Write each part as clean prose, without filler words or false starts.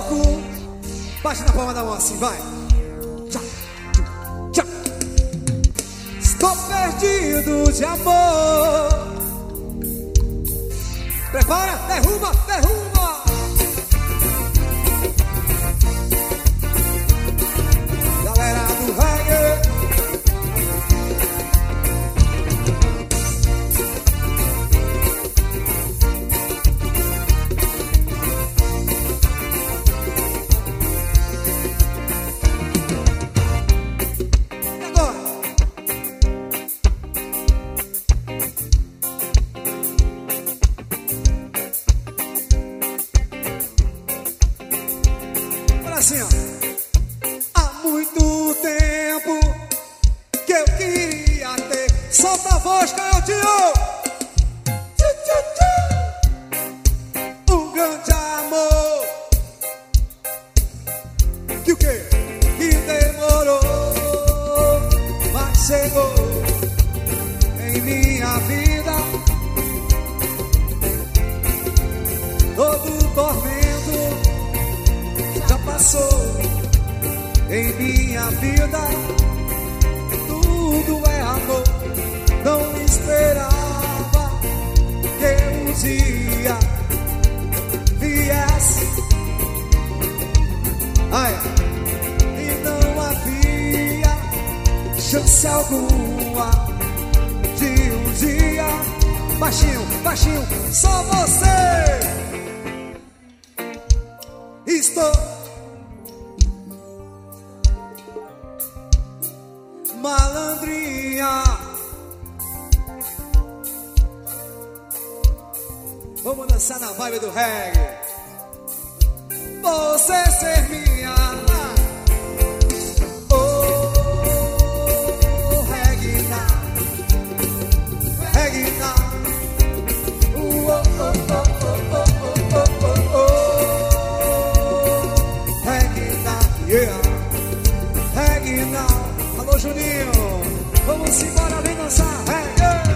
louco. Bate na palma da mão assim, vai. Tchau, tchau. Estou perdido de amor. Prepara, derruba, derruba. Galera do reggae. Assim, ó. Há muito tempo que eu queria ter. Solta a voz, canhotinho. Um grande amor. Que o quê? Que demorou, mas chegou em minha vida. Todo tormento já passou em minha vida. Tudo é amor. Não esperava que um dia viesse. Ai, e não havia chance alguma de um dia. Baixinho, baixinho, só você. Estou malandrinha. Vamos dançar na vibe do reggae. Você ser minha. Oh, reggae now. Reggae now. Oh, oh, oh, oh, oh, oh, oh, oh, oh. Yeah, reggae now. Alô, Juninho, vamos embora, vem dançar reggae.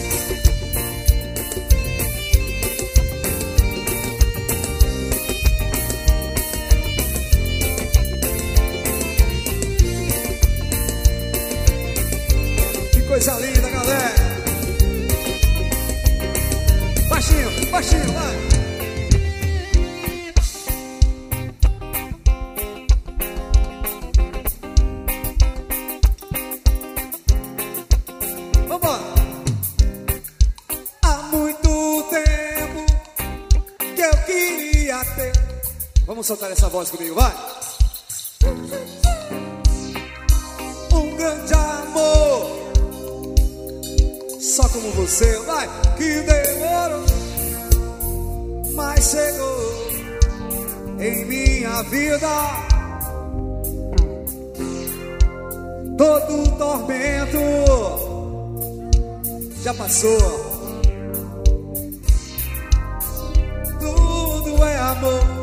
Que coisa linda, galera. Baixinho, baixinho, vai. Vamos soltar essa voz comigo, vai. Um grande amor, só como você, vai. Que demorou, mas chegou em minha vida. Todo tormento já passou. Tudo é amor.